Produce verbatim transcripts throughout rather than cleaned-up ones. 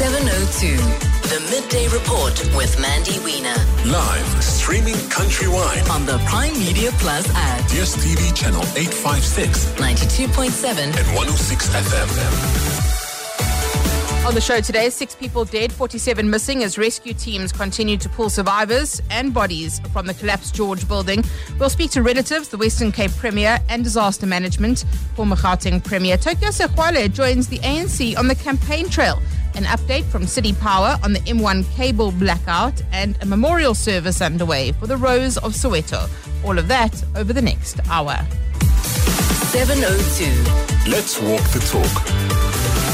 seven oh two, the Midday Report with Mandy Wiener. Live, streaming countrywide On the Prime Media Plus app. D S T V channel eight fifty-six ninety-two point seven and one oh six F M. On the show today, six people dead, forty-seven missing as rescue teams continue to pull survivors and bodies from the collapsed George building. We'll speak to relatives, the Western Cape Premier and disaster management. Former Gauteng Premier Tokyo Sexwale joins the A N C on the campaign trail. An update from City Power on the M one cable blackout and a memorial service underway for the Rose of Soweto. All of that over the next hour. seven oh two. Let's walk the talk.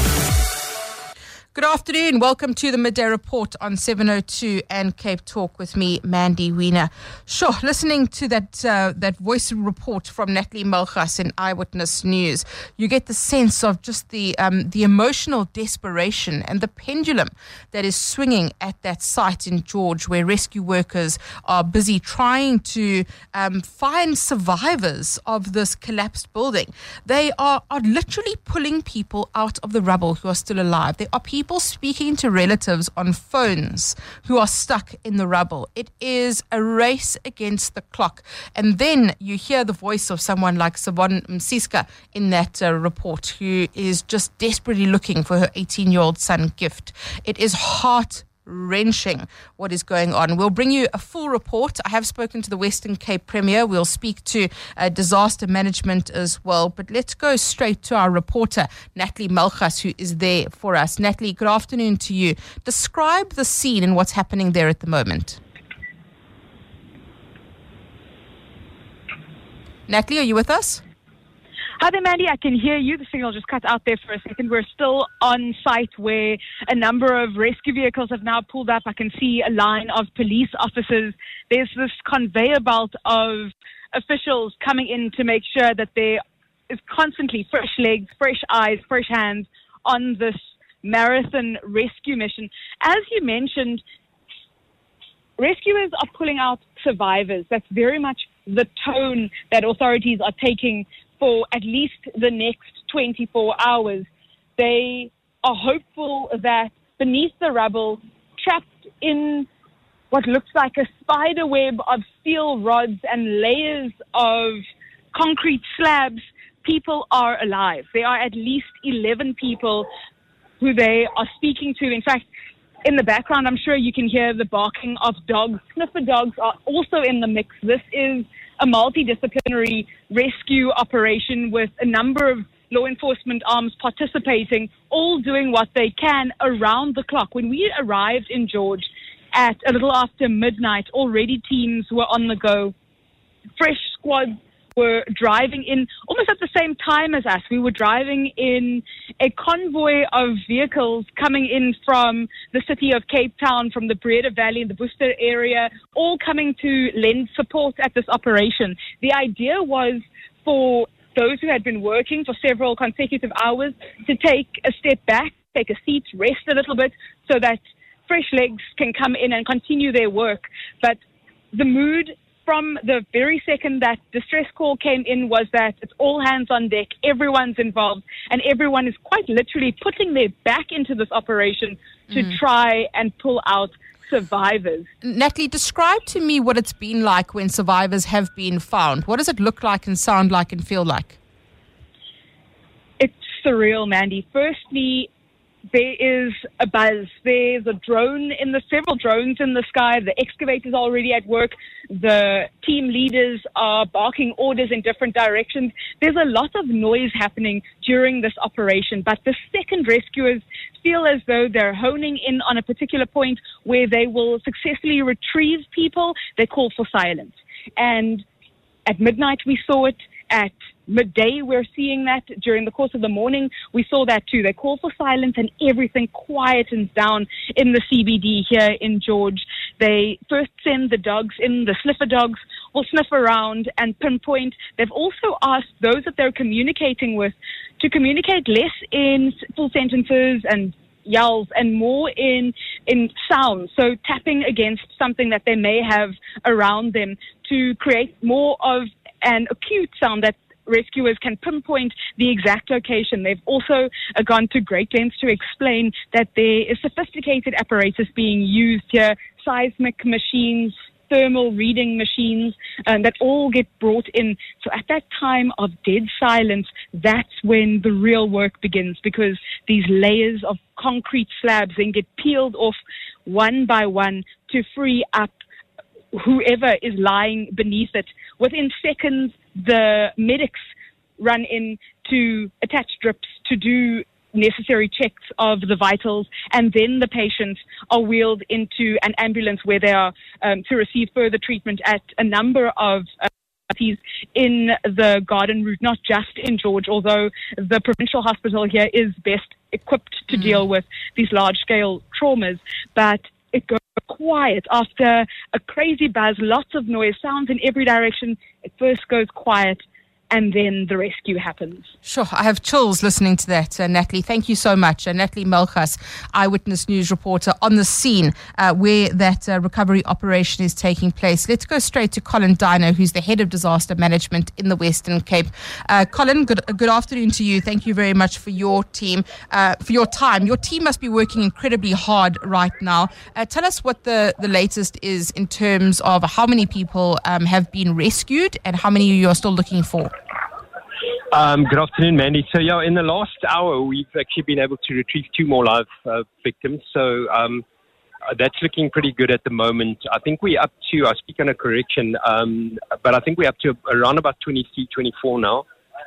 Good afternoon. Welcome to the Midday Report on seven oh two and Cape Talk with me, Mandy Wiener. Sure, listening to that uh, that voice report from Natalie Malchus in Eyewitness News, you get the sense of just the um, the emotional desperation and the pendulum that is swinging at that site in George, where rescue workers are busy trying to um, find survivors of this collapsed building. They are, are literally pulling people out of the rubble who are still alive. There are people speaking to relatives on phones who are stuck in the rubble. It is a race against the clock. And then you hear the voice of someone like Sabon Msiska in that uh, report, who is just desperately looking for her eighteen-year-old son, Gift. It is heart wrenching what is going on. We'll bring you a full report. I have spoken to the Western Cape Premier. We'll speak to uh, disaster management as well. But let's go straight to our reporter, Natalie Malchus, who is there for us. Natalie, good afternoon to you. Describe the scene and what's happening there at the moment. Natalie, are you with us? Hi there, Mandy. I can hear you. The signal just cut out there for a second. We're still on site where a number of rescue vehicles have now pulled up. I can see a line of police officers. There's this conveyor belt of officials coming in to make sure that there is constantly fresh legs, fresh eyes, fresh hands on this marathon rescue mission. As you mentioned, rescuers are pulling out survivors. That's very much the tone that authorities are taking for at least the next twenty-four hours. They are hopeful that beneath the rubble, trapped in what looks like a spider web of steel rods and layers of concrete slabs, people are alive. There are at least eleven people who they are speaking to. In fact, in the background, I'm sure you can hear the barking of dogs. Sniffer dogs are also in the mix. This is a multidisciplinary rescue operation with a number of law enforcement arms participating, all doing what they can around the clock. When we arrived in George at a little after midnight, already teams were on the go. Fresh squads were driving in almost at the same time as us. We were driving in a convoy of vehicles coming in from the city of Cape Town, from the Breda Valley and the Worcester area, all coming to lend support at this operation. The idea was for those who had been working for several consecutive hours to take a step back, take a seat, rest a little bit, so that fresh legs can come in and continue their work. But the mood from the very second that distress call came in was that it's all hands on deck, everyone's involved, and everyone is quite literally putting their back into this operation to mm. try and pull out survivors. Natalie, describe to me what it's been like when survivors have been found. What does it look like and sound like and feel like? It's surreal, Mandy. Firstly, there is a buzz. There's a drone in the, several drones in the sky. The excavators are already at work. The team leaders are barking orders in different directions. There's a lot of noise happening during this operation, but the second rescuers feel as though they're honing in on a particular point where they will successfully retrieve people. They call for silence. And at midnight, we saw it. At midday, we're seeing that. During the course of the morning, we saw that too. They call for silence and everything quietens down in the C B D here in George. They first send the dogs in. The sniffer dogs will sniff around and pinpoint. They've also asked those that they're communicating with to communicate less in full sentences and yells and more in in sound, so tapping against something that they may have around them to create more of an acute sound that rescuers can pinpoint the exact location. They've also uh, gone to great lengths to explain that there is sophisticated apparatus being used here, seismic machines, thermal reading machines, um, that all get brought in. So at that time of dead silence, that's when the real work begins, because these layers of concrete slabs then get peeled off one by one to free up whoever is lying beneath it. Within seconds, the medics run in to attach drips, to do necessary checks of the vitals, and then the patients are wheeled into an ambulance where they are um, to receive further treatment at a number of uh, in the Garden Route, not just in George, although the provincial hospital here is best equipped to mm. deal with these large-scale traumas. But it goes quiet after a crazy buzz, lots of noise, sounds in every direction. It first goes quiet, and then the rescue happens. Sure, I have chills listening to that, uh, Natalie. Thank you so much. Uh, Natalie Melchas, Eyewitness News reporter on the scene uh, where that uh, recovery operation is taking place. Let's go straight to Colin Diner, who's the head of disaster management in the Western Cape. Uh, Colin, good, good afternoon to you. Thank you very much for your team, uh, for your time. Your team must be working incredibly hard right now. Uh, tell us what the, the latest is in terms of how many people um, have been rescued and how many you are still looking for. Um, good afternoon, Mandy. So, yeah, in the last hour, we've actually been able to retrieve two more live uh, victims. So um, uh, that's looking pretty good at the moment. I think we're up to, I speak on a correction, um, but I think we're up to around about twenty-three, twenty-four now,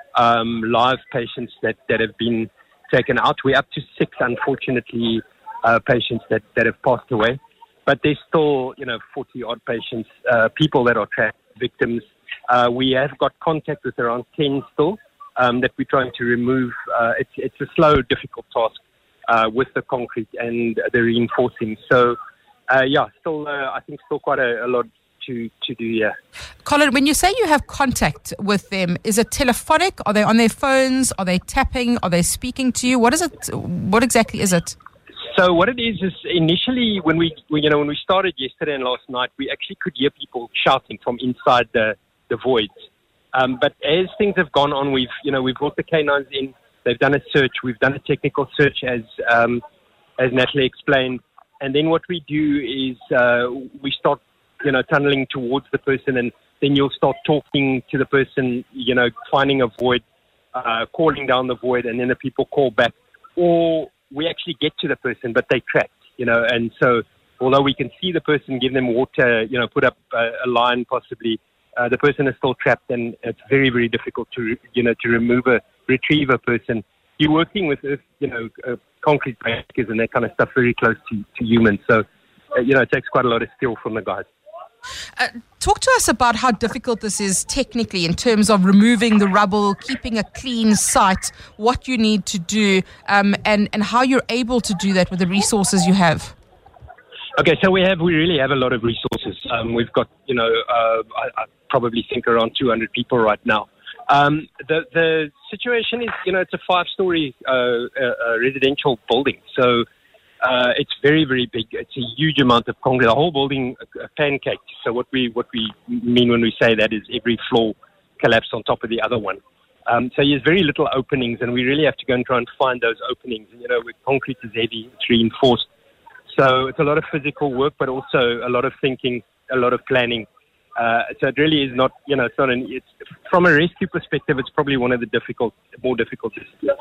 um, live patients that, that have been taken out. We're up to six, unfortunately, uh, patients that, that have passed away. But there's still, you know, forty-odd patients, uh, people that are trapped, victims. Uh, we have got contact with around ten still um, that we're trying to remove. Uh, it's, it's a slow, difficult task uh, with the concrete and the reinforcing. So, uh, yeah, still, uh, I think still quite a, a lot to, to do, yeah. Colin, when you say you have contact with them, is it telephonic? Are they on their phones? Are they tapping? Are they speaking to you? What is it? What exactly is it? So what it is is initially when we, you know, when we started yesterday and last night, we actually could hear people shouting from inside the the voids. Um, but as things have gone on, we've, you know, we've brought the canines in. They've done a search. We've done a technical search, as um, as Natalie explained. And then what we do is uh, we start, you know, tunneling towards the person, and then you'll start talking to the person, you know, finding a void, uh, calling down the void, and then the people call back. Or we actually get to the person, but they trapped, you know. And so although we can see the person, give them water, you know, put up a, a line possibly, Uh, the person is still trapped, and it's very, very difficult to, you know, to remove a, retrieve a person. You're working with, you know, uh, concrete breakers and that kind of stuff very close to, to humans. So, uh, you know, it takes quite a lot of skill from the guys. Uh, talk to us about how difficult this is technically in terms of removing the rubble, keeping a clean site, what you need to do, um, and, and how you're able to do that with the resources you have. Okay, so we have, we really have a lot of resources. Um, we've got, you know, uh, I, I probably think around two hundred people right now. Um, the the situation is, you know, it's a five-story uh, uh, residential building, so uh, it's very, very big. It's a huge amount of concrete. The whole building uh, pancaked. So what we what we mean when we say that is every floor collapsed on top of the other one. Um, so there's very little openings, and we really have to go and try and find those openings. And, you know, with concrete is heavy, it's reinforced. So it's a lot of physical work, but also a lot of thinking, a lot of planning. Uh, so it really is not, you know, it's not an, it's, from a rescue perspective, it's probably one of the difficult, more difficult.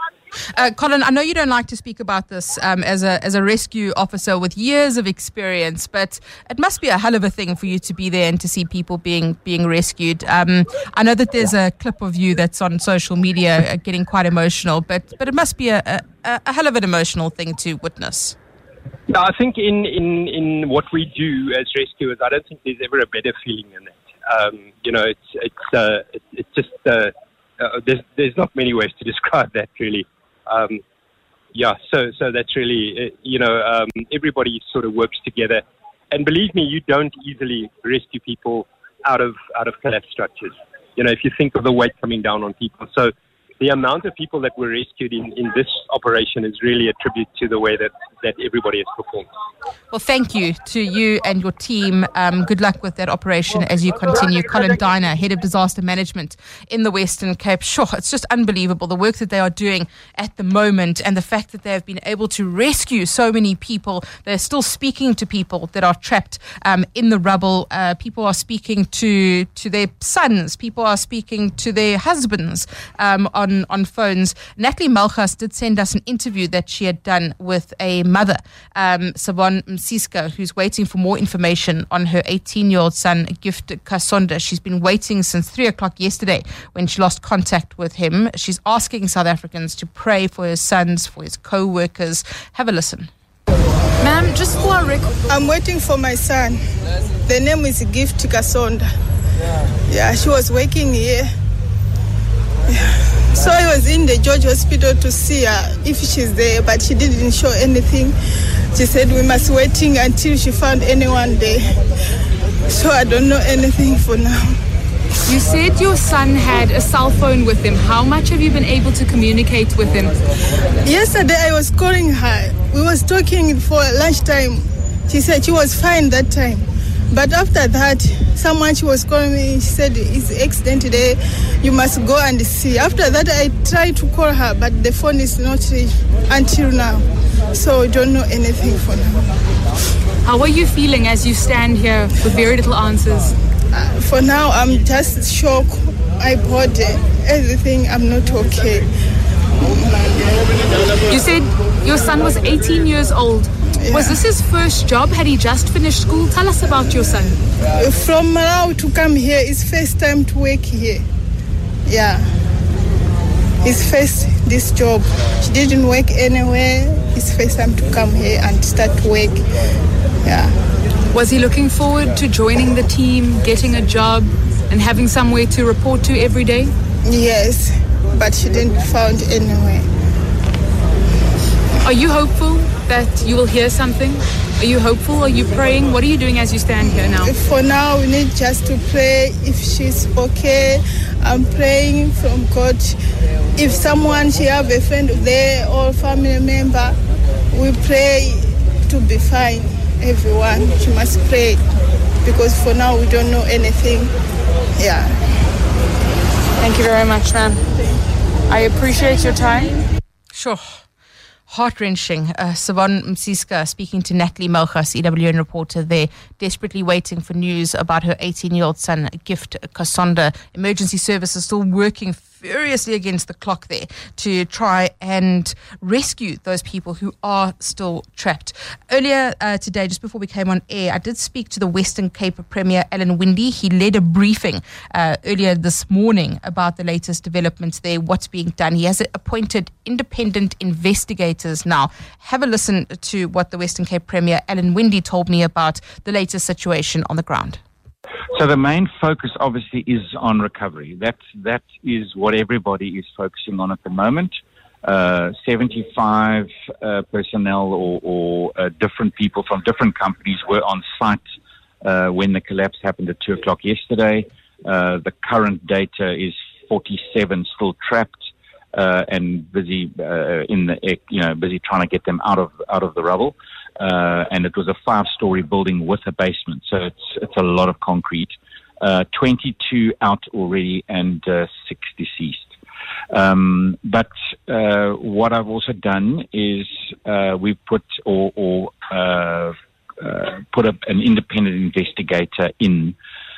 Uh, Colin, I know you don't like to speak about this um, as a as a rescue officer with years of experience, but it must be a hell of a thing for you to be there and to see people being being rescued. Um, I know that there's a clip of you that's on social media uh, getting quite emotional, but but it must be a, a, a hell of an emotional thing to witness. Yeah, I think in, in, in what we do as rescuers, I don't think there's ever a better feeling than that. Um, you know, it's it's uh, it's, it's just uh, uh, there's there's not many ways to describe that really. Um, yeah, so so that's really uh, you know um, everybody sort of works together, and believe me, you don't easily rescue people out of out of collapsed structures. You know, if you think of the weight coming down on people, so the amount of people that were rescued in, in this operation is really a tribute to the way that, that everybody has performed. Well, thank you to you and your team. Um, good luck with that operation as you continue. Colin Diner, Head of Disaster Management in the Western Cape. Sure, it's just unbelievable the work that they are doing at the moment and the fact that they have been able to rescue so many people. They're still speaking to people that are trapped um, in the rubble. Uh, people are speaking to, to their sons. People are speaking to their husbands um, on on phones. Natalie Malchus did send us an interview that she had done with a mother, um, Sabon Msiska, who's waiting for more information on her eighteen-year-old son, Gift Kasonda. She's been waiting since three o'clock yesterday when she lost contact with him. She's asking South Africans to pray for his sons, for his co-workers. Have a listen. Ma'am, just for a record. I'm waiting for my son. The name is Gift Kasonda. Yeah, she was working here. Yeah. So I was in the George Hospital to see her if she's there, but she didn't show anything. She said we must waiting until she found anyone there. So I don't know anything for now. You said your son had a cell phone with him. How much have you been able to communicate with him? Yesterday I was calling her. We was talking for lunchtime. She said she was fine that time. But after that, someone she was calling me, she said, it's accident today, you must go and see. After that, I tried to call her, but the phone is not reached until now. So I don't know anything for now. How are you feeling as you stand here with very little answers? Uh, for now, I'm just shocked. My body, everything, I'm not okay. You said your son was eighteen years old. Yeah. Was this his first job? Had he just finished school? Tell us about your son. Uh, from Malawi to come here, it's first time to work here. Yeah. His first, this job. She didn't work anywhere. It's first time to come here and start to work. Yeah. Was he looking forward to joining the team, getting a job, and having somewhere to report to every day? Yes, but she didn't find anywhere. Are you hopeful that you will hear something? Are you hopeful? Are you praying? What are you doing as you stand here now? For now, we need just to pray if she's okay. I'm praying from God. If someone, she have a friend there or family member, we pray to be fine. Everyone, she must pray because for now we don't know anything. Yeah. Thank you very much, ma'am. I appreciate your time. Sure. Heart-wrenching. Uh, Sabon Msiska speaking to Natalie Malchus, E W N reporter there, desperately waiting for news about her eighteen-year-old son, Gift Kasonda. Emergency services still working furiously against the clock there to try and rescue those people who are still trapped. Earlier uh, today, just before we came on air, I did speak to the Western Cape Premier, Alan Winde. He led a briefing uh, earlier this morning about the latest developments there, what's being done. He has appointed independent investigators now. Have a listen to what the Western Cape Premier, Alan Winde, told me about the latest situation on the ground. So the main focus obviously is on recovery. That, that is what everybody is focusing on at the moment. Uh, seventy-five uh, personnel or, or uh, different people from different companies were on site uh, when the collapse happened at two o'clock yesterday. Uh, the current data is forty-seven still trapped uh, and busy uh, in the you know busy trying to get them out of out of the rubble. Uh, and it was a five-story building with a basement, so it's it's a lot of concrete. Uh, twenty-two out already and uh, six deceased. Um, but uh, what I've also done is uh, we put or, or uh, uh, put up an independent investigator in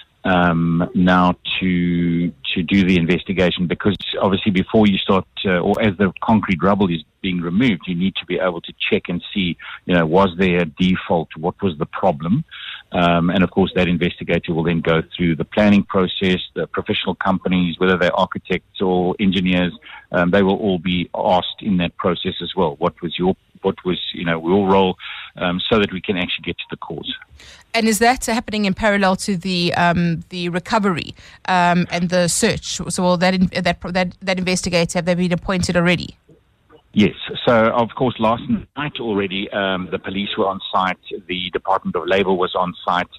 um, now to to do the investigation, because obviously before you start uh, or as the concrete rubble is being removed, you need to be able to check and see, you know, was there a default? What was the problem? Um, and of course, that investigator will then go through the planning process. The professional companies, whether they're architects or engineers, um, they will all be asked in that process as well. What was your, what was, you know, your role, um, so that we can actually get to the cause. And is that happening in parallel to the um, the recovery um, and the search? So, will that that that that investigator, have they been appointed already? Yes. So, of course, last night already, um, the police were on site. The Department of Labour was on site.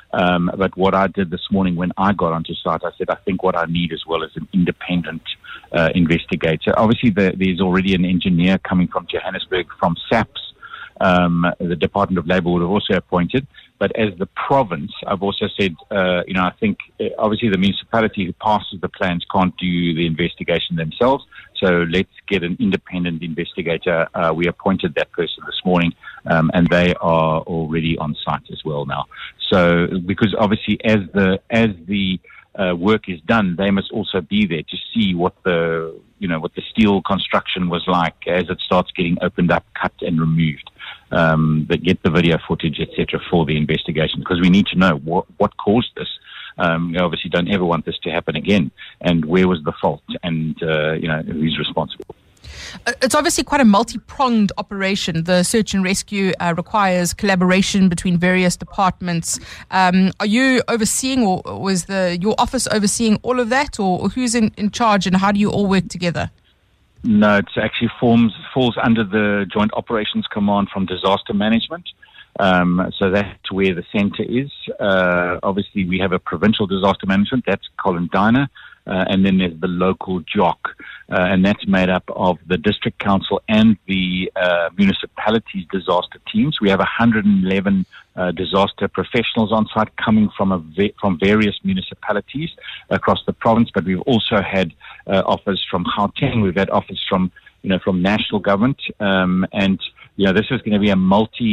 Um, but what I did this morning when I got onto site, I said, I think what I need as well is an independent uh, investigator. Obviously, the, there's already an engineer coming from Johannesburg, from SAPS. Um, the Department of Labour would have also appointed. But as the province, I've also said, uh, you know, I think uh, obviously the municipality who passes the plans can't do the investigation themselves. So let's get an independent investigator. Uh, we appointed that person this morning, um, and they are already on site as well now. So because obviously as the as the uh, work is done, they must also be there to see what the you know what the steel construction was like as it starts getting opened up, cut and removed. Um, but get the video footage, et cetera, for the investigation, because we need to know what, what caused this. Um, we obviously don't ever want this to happen again, and where was the fault, and uh, you know who's responsible. It's obviously quite a multi-pronged operation. The search and rescue uh, requires collaboration between various departments. Um, are you overseeing, or was the your office overseeing all of that, or who's in, in charge, and how do you all work together? No, it actually forms, falls under the Joint Operations Command from Disaster Management. Um, so that's where the centre is. Uh, obviously, we have a provincial disaster management. That's Colin Diner. Uh, and then there's the local J O C, uh, and that's made up of the district council and the uh, municipalities' disaster teams. We have one hundred eleven uh, disaster professionals on site coming from a ve- from various municipalities across the province, but we've also had uh, offers from Gauteng. We've had offers from you know from national government, um, and you know this is going to be a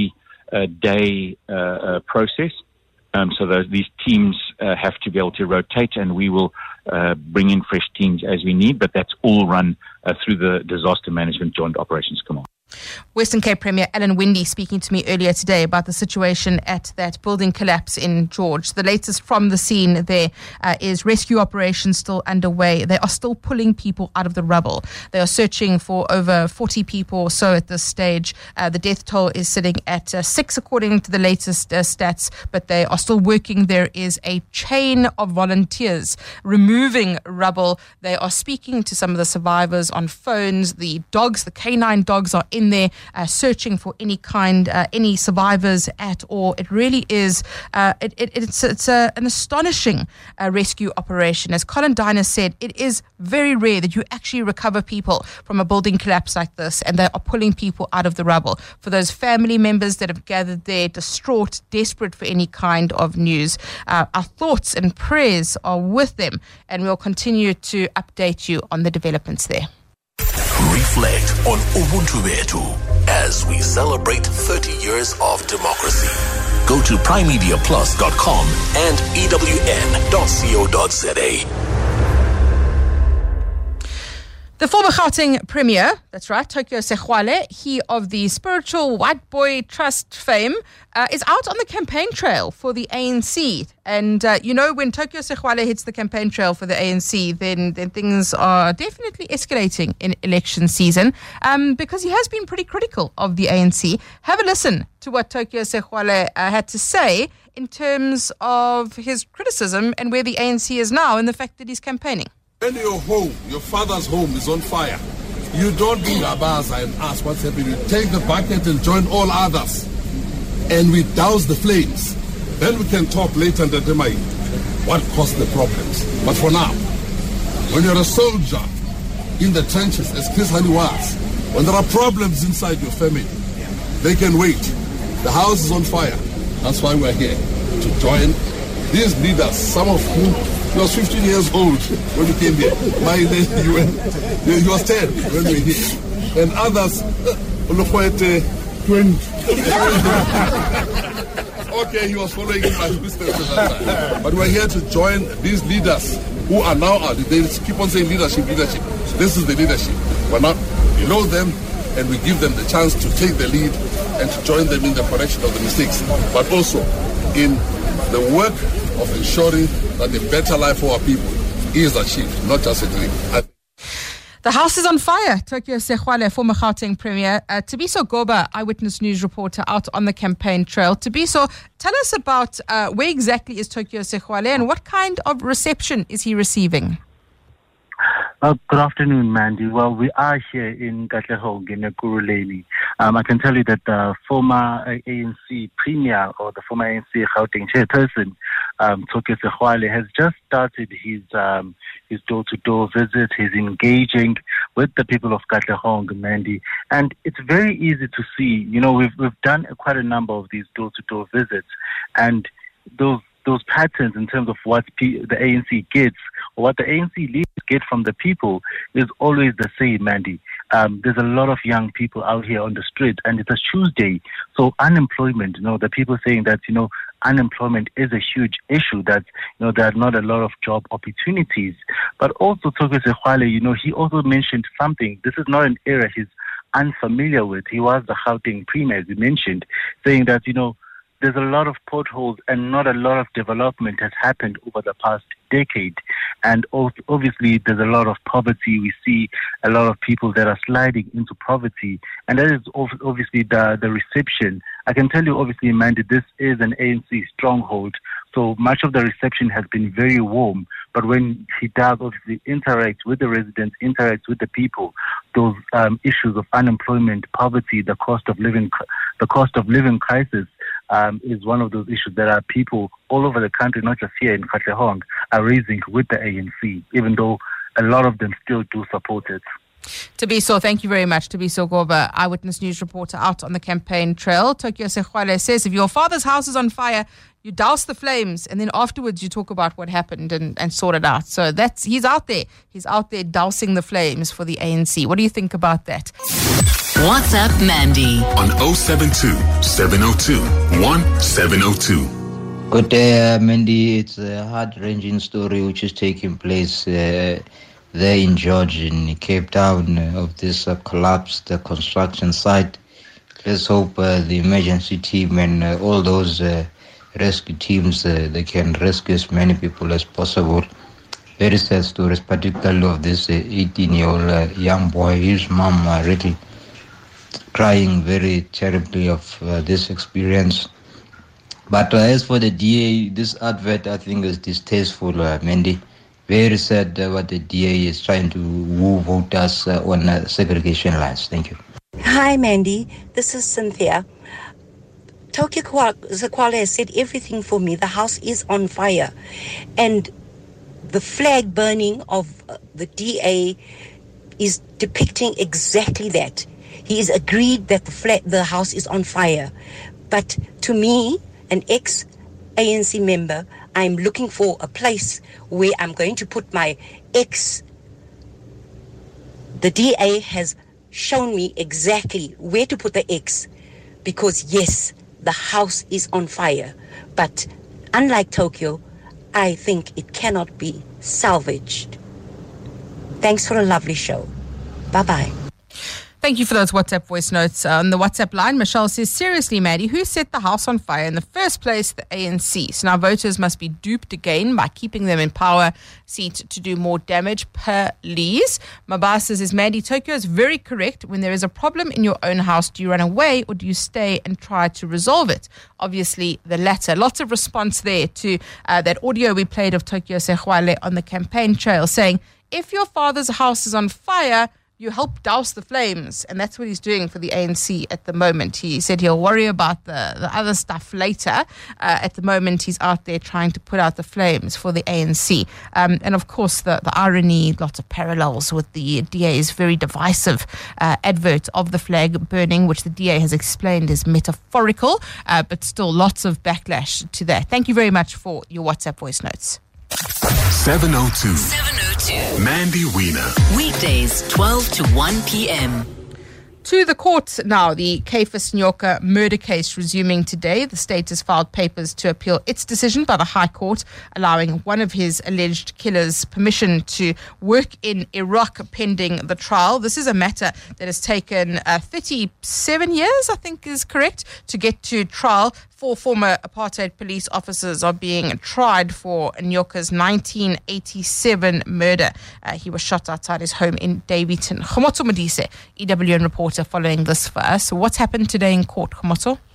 multi-day uh, uh, process. Um, so those, these teams uh, have to be able to rotate, and we will uh, bring in fresh teams as we need, but that's all run uh, through the Disaster Management Joint Operations Command. Western Cape Premier Alan Winde speaking to me earlier today about the situation at that building collapse in George. The latest from the scene there uh, is rescue operations still underway. They are still pulling people out of the rubble. They are searching for over forty people or so at this stage. Uh, the death toll is sitting at uh, six according to the latest uh, stats, but they are still working. There is a chain of volunteers removing rubble. They are speaking to some of the survivors on phones. The dogs, the canine dogs, are in there uh, searching for any kind, uh, any survivors at all. It really is, uh, it, it, it's, it's a, an astonishing uh, rescue operation. As Colin Diner said, it is very rare that you actually recover people from a building collapse like this, and they are pulling people out of the rubble. For those family members that have gathered there, distraught, desperate for any kind of news, uh, our thoughts and prayers are with them, and we'll continue to update you on the developments there. Reflect on Ubuntu Betu as we celebrate thirty years of democracy. Go to prime media plus dot com and e w n dot co dot z a. The former Gauteng Premier, that's right, Tokyo Sexwale, he of the Spiritual White Boy Trust fame, uh, is out on the campaign trail for the A N C. And, uh, you know, when Tokyo Sexwale hits the campaign trail for the A N C, then, then things are definitely escalating in election season, um, because he has been pretty critical of the A N C. Have a listen to what Tokyo Sexwale uh, had to say in terms of his criticism and where the A N C is now and the fact that he's campaigning. When your home, your father's home is on fire, you don't bring Abaza and ask what's happening. You take the bucket and join all others, and we douse the flames. Then we can talk later and determine what caused the problems. But for now, when you're a soldier in the trenches, as Chris Hani was, when there are problems inside your family, they can wait. The house is on fire. That's why we're here, to join these leaders, some of whom he was fifteen years old when we came here. By then, he, he was ten when we were here. And others, twenty. Okay, he was following in my footsteps at that time. But we're here to join these leaders who are now out. They keep on saying leadership, leadership. This is the leadership. We're not below them, and we give them the chance to take the lead and to join them in the correction of the mistakes, but also in the work of ensuring that the better life for our people is achieved, not just a dream. The house is on fire. Tokyo Sexwale, former Gauteng Premier. Uh, Tabiso Goba, Eyewitness News reporter, out on the campaign trail. Tabiso, tell us about uh, where exactly is Tokyo Sexwale and what kind of reception is he receiving? Uh, good afternoon, Mandy. Well, we are here in Katlehong, in Ekurhuleni. Um, I can tell you that the former A N C Premier, or the former A N C Gauteng chairperson, um, Tokyo Sexwale, has just started his um, his door-to-door visit. He's engaging with the people of Katlehong, Mandy. And it's very easy to see, you know, we've, we've done quite a number of these door-to-door visits. And those those patterns in terms of what P- the A N C gets, or what the A N C leaders get from the people, is always the same, Mandy. Um, there's a lot of young people out here on the street, and it's a Tuesday. So unemployment, you know, the people saying that, you know, unemployment is a huge issue, that, you know, there are not a lot of job opportunities. But also, Tokyo Sexwale, you know, he also mentioned something. This is not an area he's unfamiliar with. He was the Gauteng Premier, as he mentioned, saying that, you know, there's a lot of potholes and not a lot of development has happened over the past decade. And obviously there's a lot of poverty. We see a lot of people that are sliding into poverty. And that is obviously the, the reception. I can tell you, obviously, Mandy, this is an A N C stronghold. So much of the reception has been very warm. But when he does obviously interact with the residents, interact with the people, those um, issues of unemployment, poverty, the cost of living, the cost of living crisis, Um, is one of those issues that are people all over the country, not just here in Katlehong, are raising with the A N C, even though a lot of them still do support it. Tabiso, thank you very much. Tabiso Goba, Eyewitness News reporter out on the campaign trail. Tokyo Sexwale says, if your father's house is on fire, you douse the flames, and then afterwards you talk about what happened and, and sort it out. So that's he's out there. He's out there dousing the flames for the A N C. What do you think about that? WhatsApp Mandy on oh seven two, seven oh two, one seven oh two. Good day, uh, Mandy. It's a heart-wrenching story which is taking place uh, there in George, in Cape Town, uh, of this uh, collapsed uh, construction site. Let's hope uh, the emergency team and uh, all those uh, rescue teams, uh, they can rescue as many people as possible. Very sad stories, particularly of this uh, eighteen-year-old uh, young boy. His mom uh, really crying very terribly of uh, this experience. But uh, as for the D A, this advert, I think, is distasteful, uh, Mandy. Very sad uh, what the D A is trying to woo voters uh, on uh, segregation lines. Thank you. Hi, Mandy. This is Cynthia. Tokyo Sexwale has said everything for me. The house is on fire. And the flag burning of the D A is depicting exactly that. He has agreed that the flag, the house is on fire. But to me, an ex-A N C member, I'm looking for a place where I'm going to put my ex. The D A has shown me exactly where to put the X, because yes, the house is on fire. But unlike Tokyo, I think it cannot be salvaged. Thanks for a lovely show. Bye-bye. Thank you for those WhatsApp voice notes. Uh, on the WhatsApp line, Michelle says, seriously, Maddie, who set the house on fire in the first place? The A N C. So now voters must be duped again by keeping them in power seat to do more damage. Please. Mabasa says, Maddie, Tokyo is very correct. When there is a problem in your own house, do you run away or do you stay and try to resolve it? Obviously, the latter. Lots of response there to uh, that audio we played of Tokyo Sexwale on the campaign trail saying, if your father's house is on fire, you help douse the flames. And that's what he's doing for the A N C at the moment. He said he'll worry about the, the other stuff later. Uh, at the moment, he's out there trying to put out the flames for the A N C. Um, and of course, the, the irony, lots of parallels with the D A's very divisive uh, advert of the flag burning, which the D A has explained is metaphorical, uh, but still lots of backlash to that. Thank you very much for your WhatsApp voice notes. seven oh two. seven oh two. Mandy Wiener. Weekdays, twelve to one p.m. To the court now, the Caiphus Nyoka murder case resuming today. The state has filed papers to appeal its decision by the High Court, allowing one of his alleged killers permission to work in Iraq pending the trial. This is a matter that has taken uh, thirty-seven years, I think is correct, to get to trial. Four former apartheid police officers are being tried for Nyoka's nineteen eighty-seven murder. Uh, he was shot outside his home in Davidson. Khomotso Modise, E W N reporter, following this for us. So what's happened today in court, Khomotso?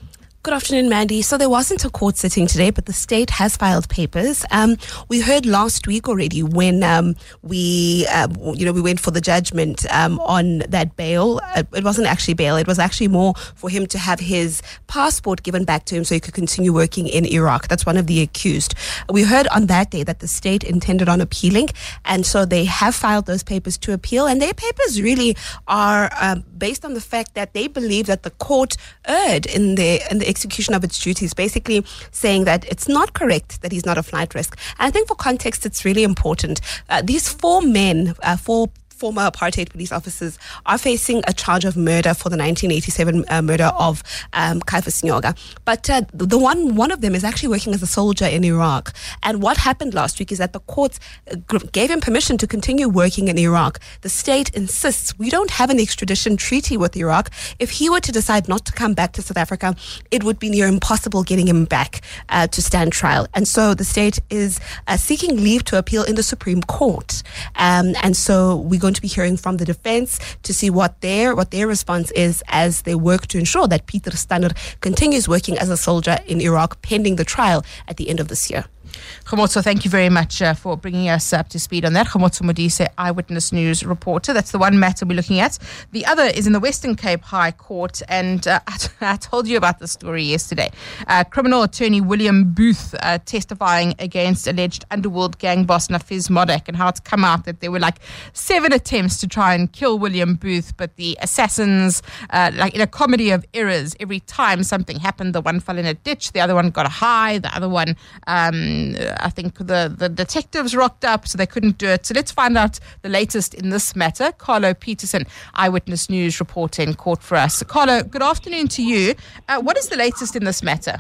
Good afternoon, Mandy. So there wasn't a court sitting today, but the state has filed papers. Um, we heard last week already when um, we, uh, you know, we went for the judgment um, on that bail. Uh, it wasn't actually bail. It was actually more for him to have his passport given back to him so he could continue working in Iraq. That's one of the accused. We heard on that day that the state intended on appealing, and so they have filed those papers to appeal. And their papers really are um, based on the fact that they believe that the court erred in the in the execution of its duties, basically saying that it's not correct that he's not a flight risk. And I think for context, it's really important. Uh, these four men, uh, four former apartheid police officers, are facing a charge of murder for the nineteen eighty-seven uh, murder of um, Caiphus Nyoga. But uh, the one one of them is actually working as a soldier in Iraq. And what happened last week is that the courts gave him permission to continue working in Iraq. The state insists we don't have an extradition treaty with Iraq. If he were to decide not to come back to South Africa, it would be near impossible getting him back uh, to stand trial. And so the state is uh, seeking leave to appeal in the Supreme Court. Um, and so we're going to be hearing from the defense to see what their what their response is as they work to ensure that Pieter Stannard continues working as a soldier in Iraq pending the trial at the end of this year. Khomotso, thank you very much uh, for bringing us up to speed on that. Khomotso Modise, Eyewitness News reporter. That's the one matter we're looking at. The other is in the Western Cape High Court, and uh, I, t- I told you about the story yesterday. Uh, criminal attorney William Booth uh, testifying against alleged underworld gang boss Nafiz Modak, and how it's come out that there were like seven attempts to try and kill William Booth, but the assassins, uh, like in a comedy of errors, every time something happened, the one fell in a ditch, the other one got a high, the other one... Um, I think the, the detectives rocked up, so they couldn't do it. So let's find out the latest in this matter. Carlo Peterson, Eyewitness News reporter in court for us. So Carlo, good afternoon to you. Uh, what is the latest in this matter?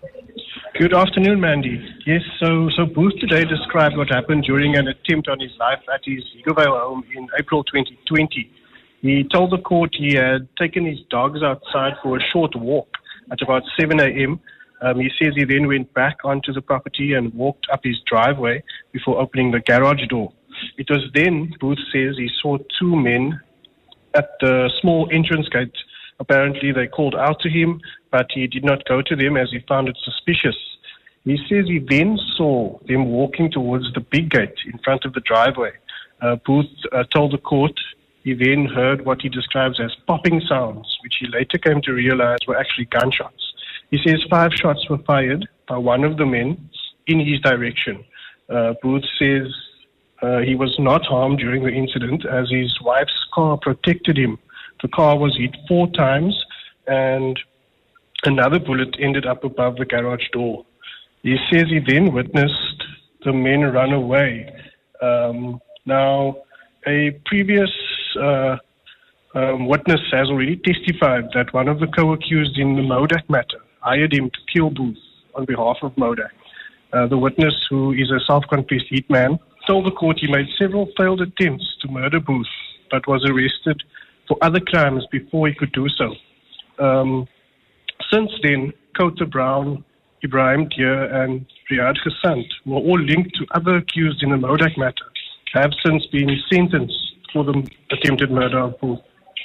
Good afternoon, Mandy. Yes, so so Booth today described what happened during an attempt on his life at his Eaglevale home in April twenty twenty. He told the court he had taken his dogs outside for a short walk at about seven a.m., Um, he says he then went back onto the property and walked up his driveway before opening the garage door. It was then, Booth says, he saw two men at the small entrance gate. Apparently they called out to him, but he did not go to them as he found it suspicious. He says he then saw them walking towards the big gate in front of the driveway. Uh, Booth uh, told the court he then heard what he describes as popping sounds, which he later came to realize were actually gunshots. He says five shots were fired by one of the men in his direction. Uh, Booth says uh, he was not harmed during the incident as his wife's car protected him. The car was hit four times and another bullet ended up above the garage door. He says he then witnessed the men run away. Um, now, a previous uh, um, witness has already testified that one of the co-accused in the Modak matter hired him to kill Booth on behalf of Modak. Uh, the witness, who is a self-confessed hitman, told the court he made several failed attempts to murder Booth, but was arrested for other crimes before he could do so. Um, since then, Kota Brown, Ibrahim Deer, and Riyad Ghasant were all linked to other accused in the Modak matter, have since been sentenced for the attempted murder of Booth.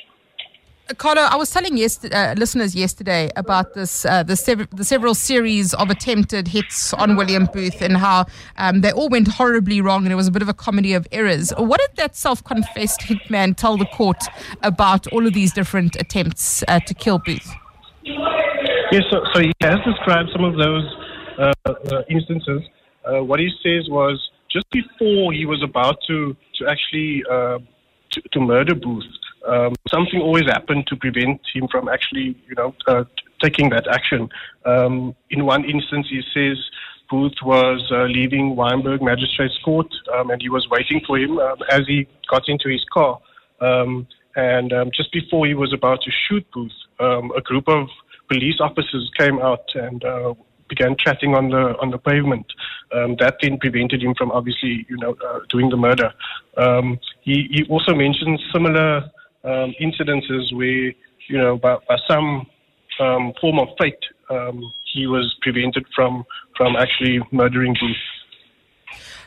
Carlo, I was telling yesterday, uh, listeners yesterday about this, uh, the, sev- the several series of attempted hits on William Booth and how um, they all went horribly wrong and it was a bit of a comedy of errors. What did that self-confessed hitman tell the court about all of these different attempts uh, to kill Booth? Yes, so, so he has described some of those uh, uh, instances. Uh, what he says was just before he was about to, to actually uh, to, to murder Booth, Um, something always happened to prevent him from actually, you know, uh, t- taking that action. Um, in one instance, he says Booth was uh, leaving Wynberg Magistrates Court um, and he was waiting for him um, as he got into his car. Um, and um, just before he was about to shoot Booth, um, a group of police officers came out and uh, began chatting on the on the pavement. Um, that then prevented him from obviously, you know, uh, doing the murder. Um, he, he also mentions similar Um, incidences where, you know, by, by some um, form of fate, um, he was prevented from from actually murdering Booth.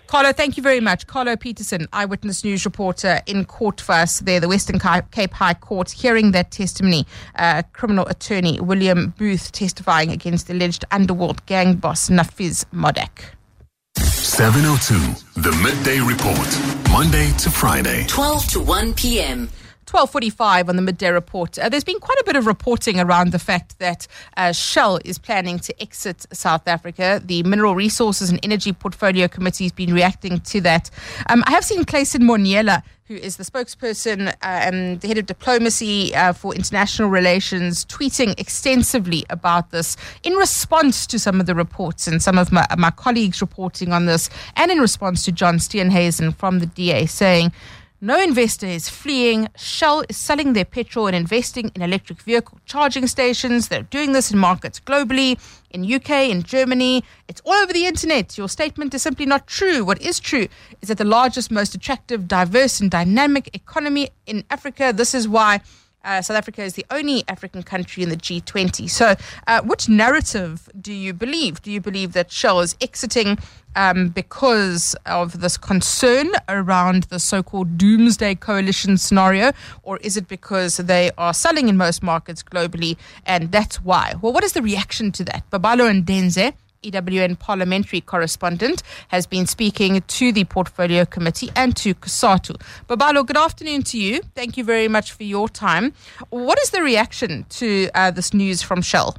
Carlo, thank you very much. Carlo Peterson, Eyewitness News reporter in court for us there, the Western Cape High Court, hearing that testimony. Uh, criminal attorney William Booth testifying against alleged underworld gang boss Nafiz Modak. seven oh two, the Midday Report, Monday to Friday. twelve to one p.m. twelve forty-five on the Midday Report. Uh, there's been quite a bit of reporting around the fact that uh, Shell is planning to exit South Africa. The Mineral Resources and Energy Portfolio Committee has been reacting to that. Um, I have seen Clayson Moniela, who is the spokesperson uh, and the head of diplomacy uh, for international relations, tweeting extensively about this in response to some of the reports and some of my, my colleagues reporting on this, and in response to John Steenhuisen from the D A saying, no investor is fleeing. Shell is selling their petrol and investing in electric vehicle charging stations. They're doing this in markets globally, in U K, in Germany. It's all over the internet. Your statement is simply not true. What is true is that the largest, most attractive, diverse and dynamic economy in Africa. This is why Uh, South Africa is the only African country in the G twenty. So uh, which narrative do you believe? Do you believe that Shell is exiting um, because of this concern around the so-called doomsday coalition scenario, or is it because they are selling in most markets globally and that's why? Well, what is the reaction to that? Babalo Ndenze, E W N parliamentary correspondent, has been speaking to the Portfolio Committee and to COSATU. Babalo, good afternoon to you. Thank you very much for your time. What is the reaction to uh, this news from Shell?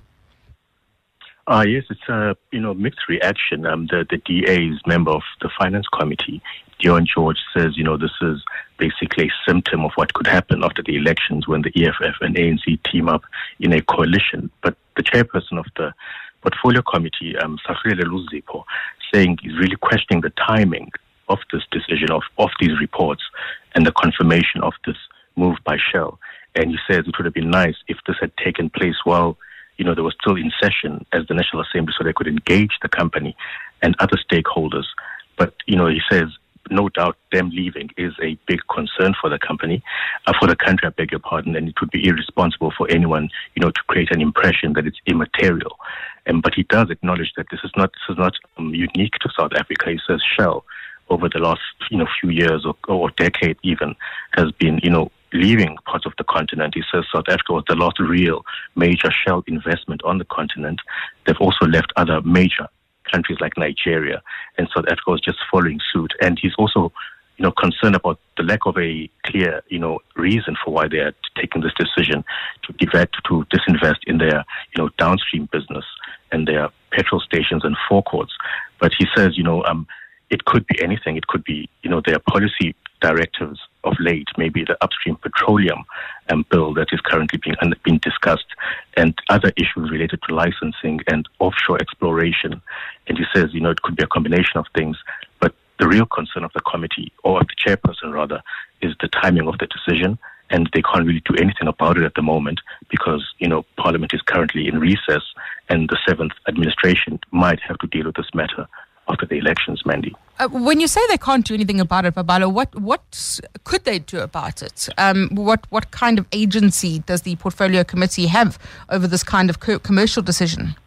Uh, yes, it's a you know mixed reaction. Um, the, the D A's member of the Finance Committee, Dion George, says, you know, this is basically a symptom of what could happen after the elections when the E F F and A N C team up in a coalition. But the chairperson of the Portfolio Committee, um, Safrile Luzipo, saying he's really questioning the timing of this decision, of, of these reports, and the confirmation of this move by Shell. And he says it would have been nice if this had taken place while, you know, they were still in session as the National Assembly, so they could engage the company and other stakeholders. But, you know, he says, no doubt them leaving is a big concern for the company, uh, for the country, I beg your pardon, and it would be irresponsible for anyone, you know, to create an impression that it's immaterial. Um, but he does acknowledge that this is not this is not um, unique to South Africa. He says Shell, over the last, you know, few years or, or decade even, has been, you know, leaving parts of the continent. He says South Africa was the last real major Shell investment on the continent. They've also left other major countries like Nigeria, and South Africa was just following suit. And he's also, you know, concerned about the lack of a clear, you know, reason for why they are taking this decision to divert, to disinvest in their, you know, downstream business and their petrol stations and forecourts. But he says, you know, um, it could be anything. It could be, you know, their policy directives of late, maybe the upstream petroleum um, bill that is currently being being discussed, and other issues related to licensing and offshore exploration. And he says, you know, it could be a combination of things. But the real concern of the committee, or of the chairperson rather, is the timing of the decision. And they can't really do anything about it at the moment because, you know, Parliament is currently in recess and the seventh administration might have to deal with this matter after the elections, Mandy. Uh, when you say they can't do anything about it, Babalo, what what could they do about it? Um, what what kind of agency does the Portfolio Committee have over this kind of co- commercial decision?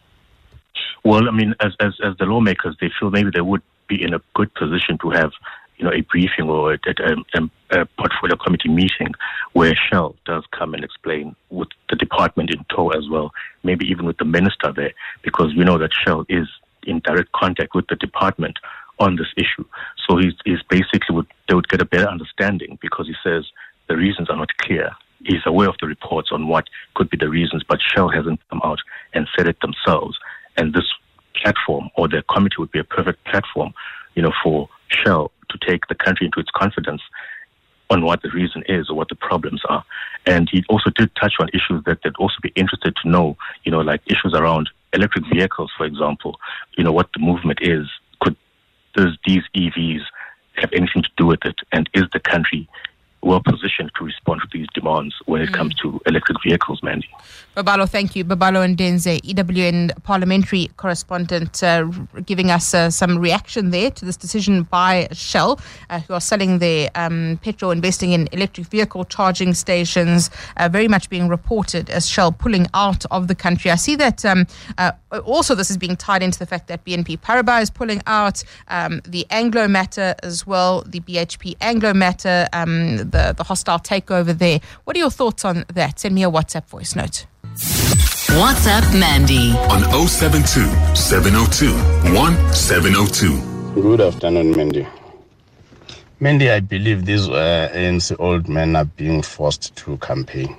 Well, I mean, as, as as the lawmakers, they feel maybe they would be in a good position to have, you know, a briefing or a, a, a Portfolio Committee meeting where Shell does come and explain, with the department in tow as well, maybe even with the minister there, because we know that Shell is in direct contact with the department on this issue. So he's, he's basically, would, they would get a better understanding because he says the reasons are not clear. He's aware of the reports on what could be the reasons, but Shell hasn't come out and said it themselves. And this platform or the committee would be a perfect platform, you know, for Shell to take the country into its confidence on what the reason is or what the problems are. And he also did touch on issues that they'd also be interested to know, you know, like issues around electric vehicles, for example, you know, what the movement is. Could does these E Vs have anything to do with it? And is the country well positioned to respond to these demands when it mm. comes to electric vehicles, Mandy. Babalo, thank you. Babalo Ndenze, E W N parliamentary correspondent, uh, giving us uh, some reaction there to this decision by Shell, uh, who are selling their um, petrol, investing in electric vehicle charging stations, uh, very much being reported as Shell pulling out of the country. I see that um, uh, also this is being tied into the fact that B N P Paribas is pulling out, um, the Anglo matter as well, the B H P Anglo matter, um, the, the hostile takeover there. What are your thoughts on that? Send me a WhatsApp voice note. WhatsApp Mandy on oh seven two, seven oh two, one seven oh two. Good afternoon, Mandy. Mandy, I believe these uh, A N C old men are being forced to campaign.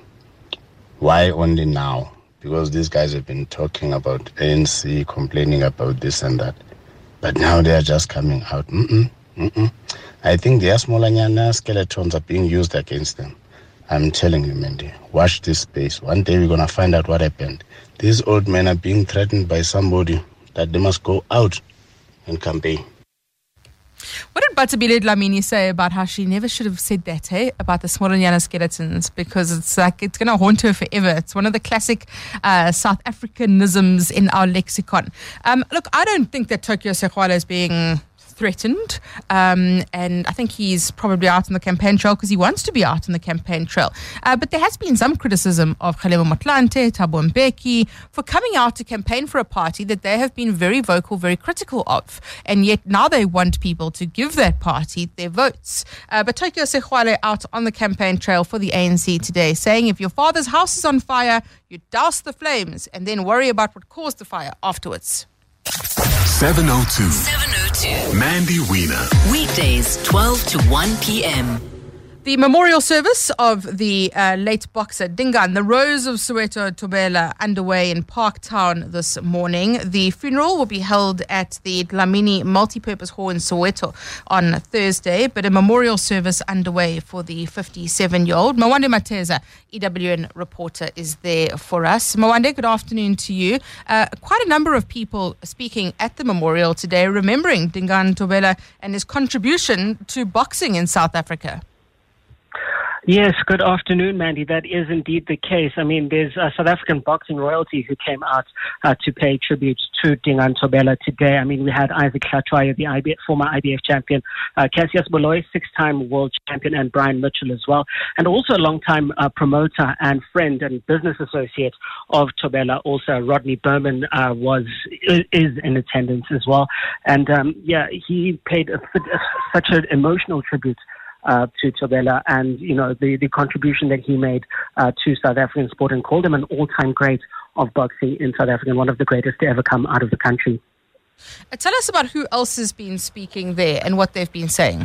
Why only now? Because these guys have been talking about A N C, complaining about this and that. But now they are just coming out. Mm-mm, mm-mm. I think their smaller skeletons are being used against them. I'm telling you, Mandy, watch this space. One day we're going to find out what happened. These old men are being threatened by somebody that they must go out and campaign. What did Batabile Dlamini say about how she never should have said that, hey, about the Smolanyana skeletons? Because it's like, it's going to haunt her forever. It's one of the classic uh, South Africanisms in our lexicon. Um, look, I don't think that Tokyo Sexwale is being threatened, um, and I think he's probably out on the campaign trail because he wants to be out on the campaign trail. Uh, but there has been some criticism of Kgalema Motlanthe, Thabo Mbeki, for coming out to campaign for a party that they have been very vocal, very critical of, and yet now they want people to give that party their votes. Uh, but Tokyo Sexwale out on the campaign trail for the A N C today, saying if your father's house is on fire, you douse the flames and then worry about what caused the fire afterwards. seven oh two. seven oh two. Mandy Wiener. Weekdays, twelve to one p.m. The memorial service of the uh, late boxer Dingaan, the Rose of Soweto Thobela, underway in Parktown this morning. The funeral will be held at the Dlamini Multipurpose Hall in Soweto on Thursday, but a memorial service underway for the fifty-seven-year-old. Mawande Mateza, E W N reporter, is there for us. Mawande, good afternoon to you. Uh, quite a number of people speaking at the memorial today, remembering Dingaan Thobela and his contribution to boxing in South Africa. Yes, good afternoon, Mandy. That is indeed the case. I mean, there's a South African boxing royalty who came out uh, to pay tribute to Dingaan Thobela today. I mean, we had Isaac Hlatshwayo, the I B F, former I B F champion, uh, Cassius Baloyi, six-time world champion, and Brian Mitchell as well. And also a long-time uh, promoter and friend and business associate of Thobela, also Rodney Berman, uh, was is in attendance as well. And, um, yeah, he paid a, a, such an emotional tribute Uh, to Thobela and, you know, the, the contribution that he made uh, to South African sport, and called him an all-time great of boxing in South Africa and one of the greatest to ever come out of the country. Uh, tell us about who else has been speaking there and what they've been saying.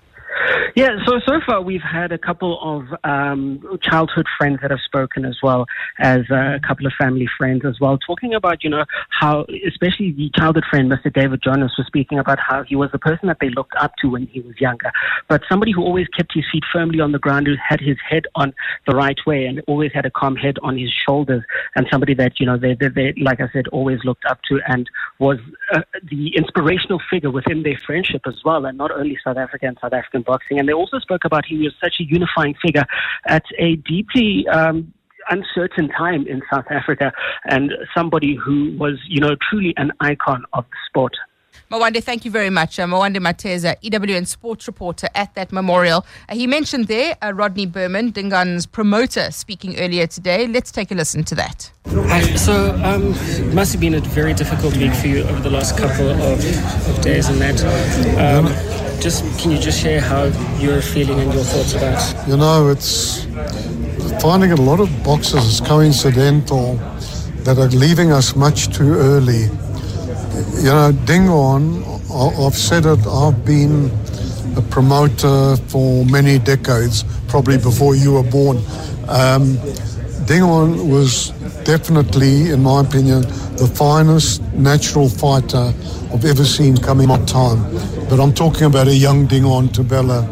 Yeah, so so far we've had a couple of um, childhood friends that have spoken, as well as uh, a couple of family friends as well, talking about, you know, how, especially the childhood friend, Mister David Jonas, was speaking about how he was the person that they looked up to when he was younger, but somebody who always kept his feet firmly on the ground, who had his head on the right way and always had a calm head on his shoulders, and somebody that, you know, they, they, they like I said, always looked up to, and was uh, the inspirational figure within their friendship as well, and not only South Africa and South African boxing. And they also spoke about he was such a unifying figure at a deeply um, uncertain time in South Africa, and somebody who was, you know, truly an icon of the sport. Mawande, thank you very much. Uh, Mawande Mateza, E W N sports reporter at that memorial. Uh, he mentioned there uh, Rodney Berman, Dingaan's promoter, speaking earlier today. Let's take a listen to that. Hi. So um, it must have been a very difficult week for you over the last couple of, of days and that. Um, just Can you just share how you're feeling and your thoughts about it? You know, it's finding a lot of boxers is coincidental that are leaving us much too early. You know, Dingaan, I've said it, I've been a promoter for many decades, probably before you were born. Um, Dingaan was definitely, in my opinion, the finest natural fighter I've ever seen coming on time. But I'm talking about a young Dingaan Thobela.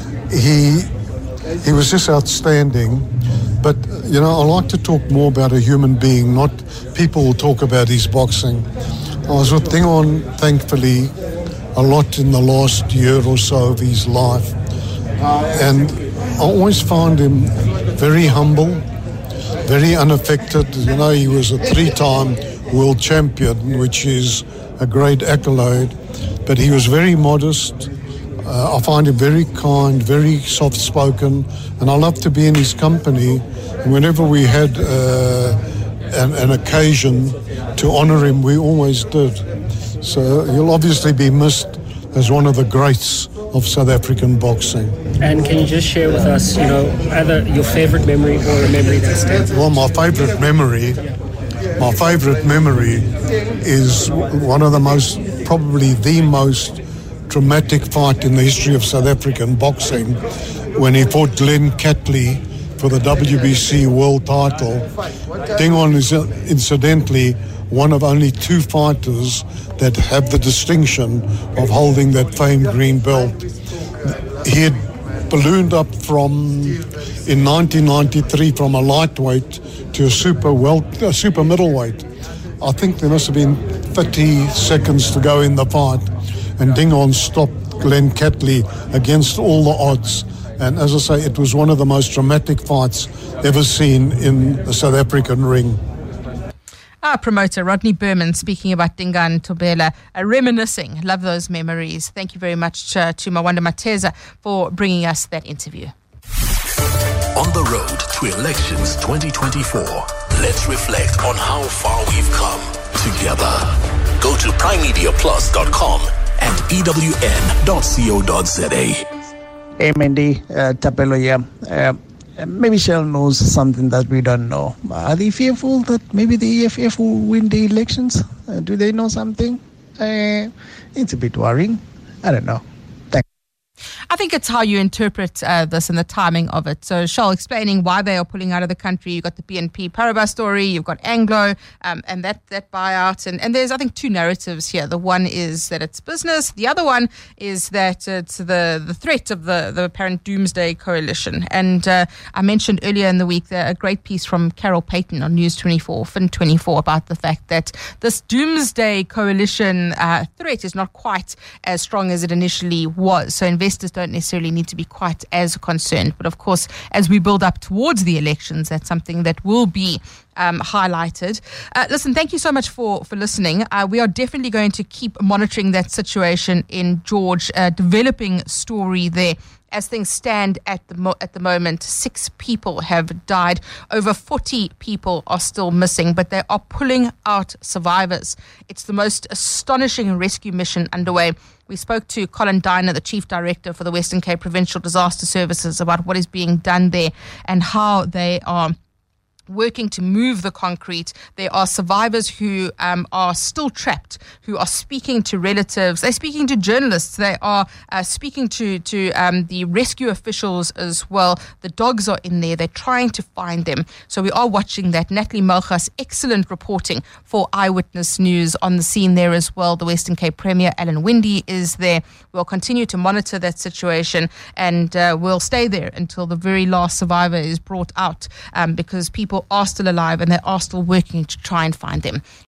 He, he was just outstanding. But, you know, I like to talk more about a human being, not people who talk about his boxing. I was with Dingaan, thankfully, a lot in the last year or so of his life. And always found him very humble, very unaffected. You know, he was a three-time world champion, which is a great accolade, but he was very modest. Uh, I find him very kind, very soft-spoken, and I love to be in his company. And whenever we had uh, an, an occasion to honour him, we always did. So he'll obviously be missed as one of the greats of South African boxing. And can you just share with us, you know, either your favourite memory or a memory that stands out? Well, my favourite memory, my favourite memory is one of the most, probably the most dramatic fight in the history of South African boxing, when he fought Glenn Catley for the W B C world title. Dingon is incidentally one of only two fighters that have the distinction of holding that famed green belt. He had ballooned up from, in nineteen ninety-three, from a lightweight to a super wel- a super middleweight. I think there must have been thirty seconds to go in the fight, and Dingon stopped Glenn Catley against all the odds. And as I say, it was one of the most dramatic fights ever seen in the South African ring. Our promoter, Rodney Berman, speaking about Dingaan Thobela, uh, reminiscing. Love those memories. Thank you very much uh, to Mawanda Mateza for bringing us that interview. On the road to elections twenty twenty-four, let's reflect on how far we've come together. Go to prime media plus dot com and E W N dot co dot za. Hey, Mandy, uh, Tapelo here. Uh, maybe Shell knows something that we don't know. Are they fearful that maybe the E F F will win the elections? Uh, do they know something? Uh, it's a bit worrying. I don't know. Thanks. I think it's how you interpret uh, this and the timing of it. So, Shell explaining why they are pulling out of the country. You've got the B N P Paribas story, you've got Anglo, um, and that, that buyout. And, and there's, I think, two narratives here. The one is that it's business. The other one is that it's the, the threat of the, the apparent doomsday coalition. And uh, I mentioned earlier in the week that a great piece from Carol Payton on News twenty-four, Fin twenty-four, about the fact that this doomsday coalition uh, threat is not quite as strong as it initially was. So investors don't necessarily need to be quite as concerned. But of course, as we build up towards the elections, that's something that will be um, highlighted. Uh, listen, thank you so much for, for listening. Uh, we are definitely going to keep monitoring that situation in George, uh, developing story there. As things stand at the mo- at the moment, six people have died. Over forty people are still missing, but they are pulling out survivors. It's the most astonishing rescue mission underway. We spoke to Colin Diner, the Chief Director for the Western Cape Provincial Disaster Services, about what is being done there and how they are working to move the concrete. There are survivors who um, are still trapped, who are speaking to relatives. They're speaking to journalists. They are uh, speaking to, to um, the rescue officials as well. The dogs are in there. They're trying to find them. So we are watching that. Natalie Melchas, excellent reporting for Eyewitness News on the scene there as well. The Western Cape Premier, Alan Winde, is there. We'll continue to monitor that situation, and uh, we'll stay there until the very last survivor is brought out, um, because people are still alive and they are still working to try and find them.